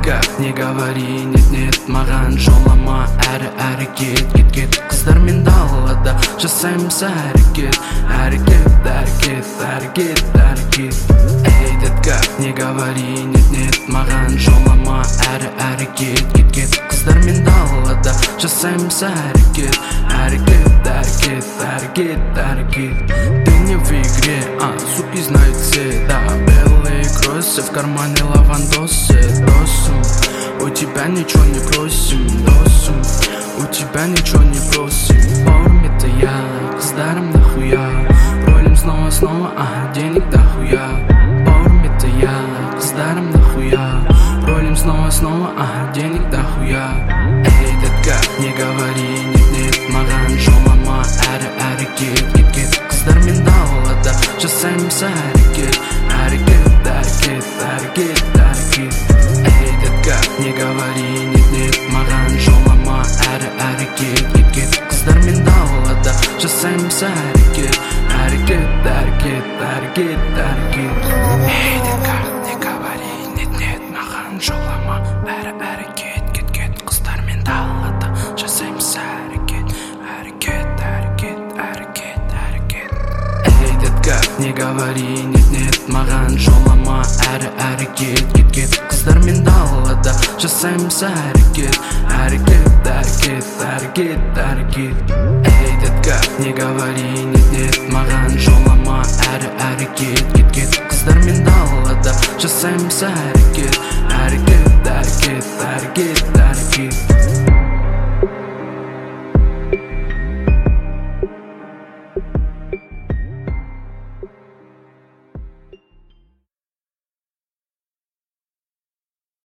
Как не говори, нет, маған жолама, әрі кет Қыздармен далада жасаймыз әрекет Эй, детка, не говори, нет, маған жолама, әрі кет Қыздармен далада жасаймыз әрекет Ты не в игре, суки знают все, да. Белые кроссы, в кармане лавандосы, досум. У тебя ничего не просим, досум. У тебя ничего не просим. Порми-то я, қыздарым нахуя. Ролим снова, денег дохуя. Порми-то я, қыздарым нахуя. Ролим снова, денег дохуя. Эй, детка, не говори, нет, маған жолама, әрі кет Қыздармен далада жасаймыз әрекет Эй, детка, не говори, нет, маған жолама, әрі кет Қыздармен далада жасаймыз әрекет Эй, детка, не говори, нет, маған жолама, әрі кет Қыздармен далада жасаймыз әрекет Эй, детка, не говори, нет, маған жолама, әрі кет Қыздармен далада жасаймыз әрекет Эй, детка, не говори, нет, маған жолама, әрі кет Қыздармен далада жасаймыз әрекет